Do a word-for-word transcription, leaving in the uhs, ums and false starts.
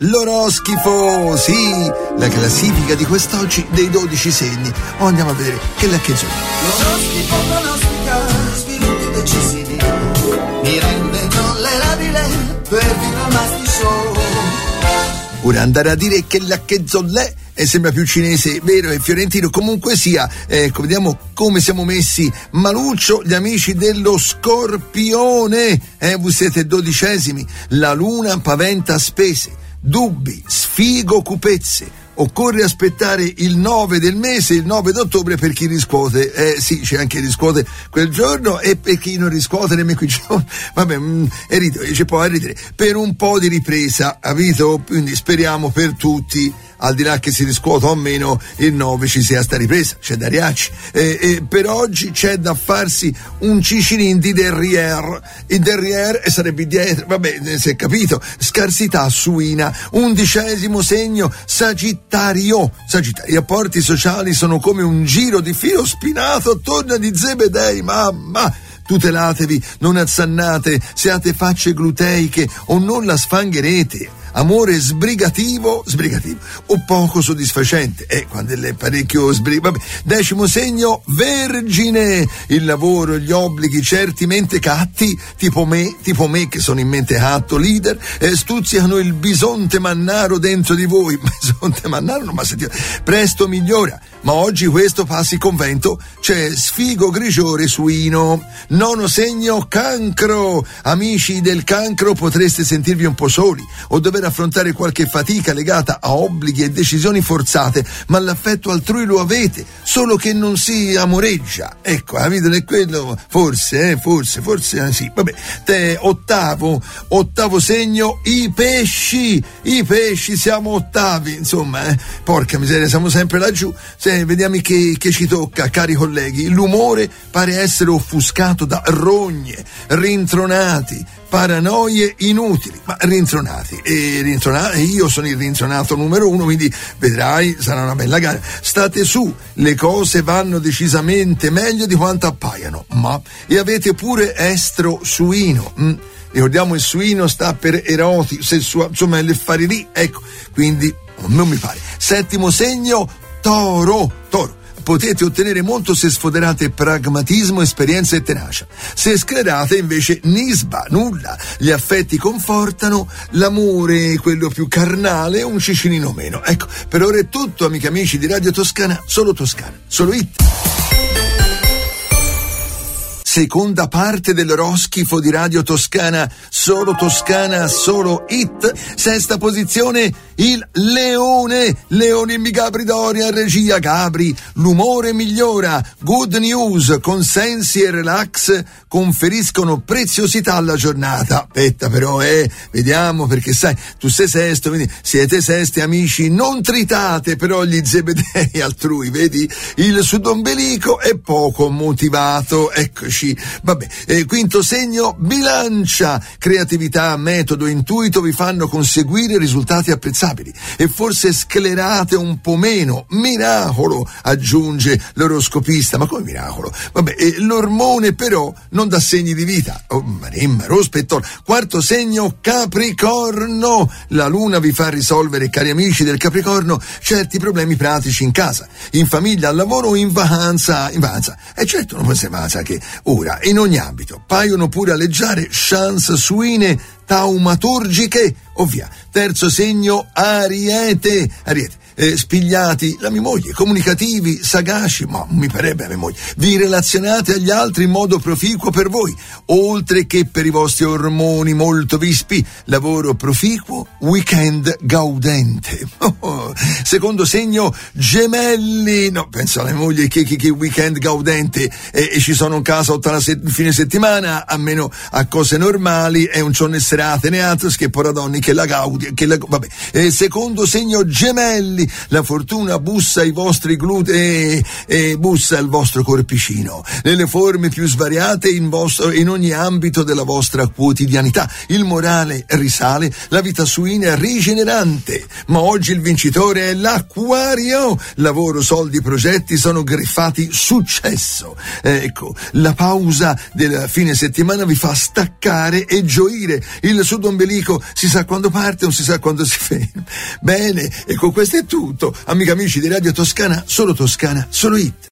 L'oroscifo, sì, la classifica di quest'oggi dei dodici segni. Oh, andiamo a vedere che lecchezzo. L'oroscifo pronostica sviluppi decisivi, mi rende tollerabile per vino masti show. Ora andare a dire che l'acchezzollè e sembra più cinese, vero, e fiorentino, comunque sia, ecco, vediamo come siamo messi. Maluccio, gli amici dello Scorpione, eh, voi siete dodicesimi, la luna paventa spese, dubbi, sfigo, cupezze. Occorre aspettare il nove del mese, il nove d'ottobre per chi riscuote. Eh sì, c'è anche chi riscuote quel giorno e per chi non riscuote nemmeno quel giorno. Vabbè, mh, e ridere, ci può ridere. Per un po' di ripresa, capito? Quindi speriamo per tutti, al di là che si riscuota o meno, il nove ci sia sta ripresa, c'è da riacci. Eh, eh, per oggi c'è da farsi un cicinin di derrière. Il derrière sarebbe dietro, vabbè, si è capito. Scarsità suina. Undicesimo segno, Sagittario. Sagittario, i rapporti sociali sono come un giro di filo spinato attorno di Zebedei, mamma. Tutelatevi, non azzannate, siate facce gluteiche o non la sfangherete. Amore sbrigativo, sbrigativo o poco soddisfacente, eh, quando è parecchio sbrigativo. Vabbè. Decimo segno, Vergine, il lavoro, gli obblighi certi mentecatti, tipo me, tipo me che sono in mentecatto, leader, eh, stuzzicano il bisonte mannaro dentro di voi. Bisonte mannaro non mi ha sentito. Presto migliora, ma oggi questo passi convento, c'è sfigo grigiore suino. Nono segno, Cancro, amici del Cancro, potreste sentirvi un po' soli o dover affrontare qualche fatica legata a obblighi e decisioni forzate, ma l'affetto altrui lo avete, solo che non si amoreggia. Ecco, capito? È quello, forse, eh, forse, forse, eh, sì. Vabbè, te, ottavo, ottavo segno, i pesci, i pesci, siamo ottavi, insomma, eh, porca miseria, siamo sempre laggiù. Se, vediamo che, che ci tocca, cari colleghi. L'umore pare essere offuscato da rogne, rintronati, paranoie inutili, ma rintronati e rintronati, io sono il rintronato numero uno, quindi vedrai, sarà una bella gara. State su, le cose vanno decisamente meglio di quanto appaiano, ma e avete pure estro suino. Mm. Ricordiamo, il suino sta per eroti, sessuali, insomma, le affari lì, ecco, quindi non mi pare. Settimo segno, Toro, Toro. Potete ottenere molto se sfoderate pragmatismo, esperienza e tenacia. Se sclerate invece nisba, nulla. Gli affetti confortano, l'amore, quello più carnale, un cicinino meno. Ecco, per ora è tutto, amici amici di Radio Toscana, solo Toscana, solo hit. Seconda parte dell'oroscifo di Radio Toscana, solo Toscana, solo hit. Sesta posizione, il Leone, Leone mi Gabri Doria, regia Gabri, l'umore migliora, good news, consensi e relax conferiscono preziosità alla giornata. Aspetta però, eh, vediamo, perché sai, tu sei sesto, quindi siete sesti amici, non tritate però gli zebedei altrui, vedi? Il sudombelico è poco motivato, eccoci. Vabbè, eh, quinto segno, Bilancia, creatività, metodo, intuito vi fanno conseguire risultati apprezzabili e forse sclerate un po' meno. Miracolo, aggiunge l'oroscopista. Ma come miracolo? Vabbè, eh, l'ormone però non dà segni di vita. Oh, maremma, rospettor. Quarto segno, Capricorno, la luna vi fa risolvere, cari amici del Capricorno, certi problemi pratici in casa, in famiglia, al lavoro o in vacanza. In vacanza. E certo non può essere vacanza che ora, in ogni ambito, paiono pure alleggiare chance suine taumaturgiche, ovvia. Terzo segno, Ariete, Ariete. Eh, spigliati, la mia moglie, comunicativi, sagaci, ma mi parebbe la mia moglie, vi relazionate agli altri in modo proficuo per voi, oltre che per i vostri ormoni molto vispi, lavoro proficuo, weekend gaudente. Oh, secondo segno, Gemelli, no, penso alla mia moglie che, che, che weekend gaudente, eh, e ci sono in casa tutta la se- fine settimana, a meno a cose normali, e un giorno e serate, ne altro che porra donne che la gaudi, che la, vabbè. Eh, secondo segno, Gemelli, la fortuna bussa ai vostri glutei e, e bussa al vostro corpicino, nelle forme più svariate in, vostro, in ogni ambito della vostra quotidianità. Il morale risale, la vita suina è rigenerante, ma oggi il vincitore è l'Acquario. Lavoro, soldi, progetti sono griffati successo. Ecco, la pausa del fine settimana vi fa staccare e gioire. Il sudombelico si sa quando parte, non si sa quando si ferma. Bene, e con questo è tutto. Amici amici di Radio Toscana, solo Toscana, solo hit.